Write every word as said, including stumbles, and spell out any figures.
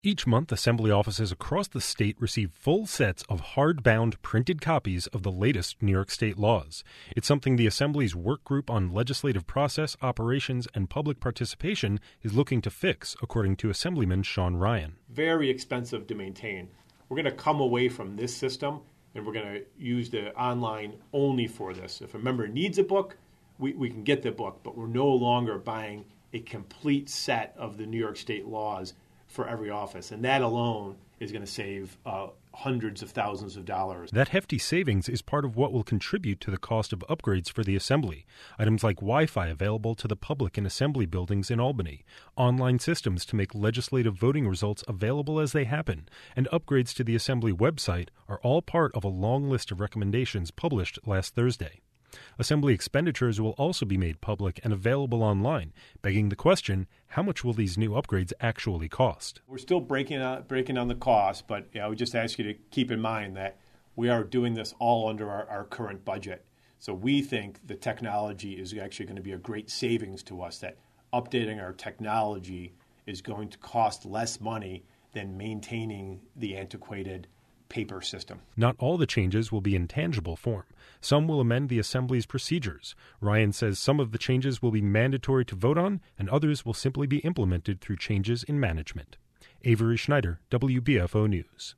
Each month, Assembly offices across the state receive full sets of hardbound printed copies of the latest New York State laws. It's something the Assembly's Work Group on Legislative Process, Operations, and Public Participation is looking to fix, according to Assemblyman Sean Ryan. Very expensive to maintain. We're going to come away from this system, and we're going to use the online only for this. If a member needs a book, we, we can get the book, but we're no longer buying a complete set of the New York State laws for every office, and that alone is going to save uh, hundreds of thousands of dollars. That hefty savings is part of what will contribute to the cost of upgrades for the Assembly. Items like Wi-Fi available to the public in Assembly buildings in Albany, online systems to make legislative voting results available as they happen, and upgrades to the Assembly website are all part of a long list of recommendations published last Thursday. Assembly expenditures will also be made public and available online, begging the question, how much will these new upgrades actually cost? We're still breaking out, breaking down the cost, but you know, I would just ask you to keep in mind that we are doing this all under our, our current budget. So we think the technology is actually going to be a great savings to us, that updating our technology is going to cost less money than maintaining the antiquated paper system. Not all the changes will be in tangible form. Some will amend the Assembly's procedures. Ryan says some of the changes will be mandatory to vote on, and others will simply be implemented through changes in management. Avery Schneider, W B F O News.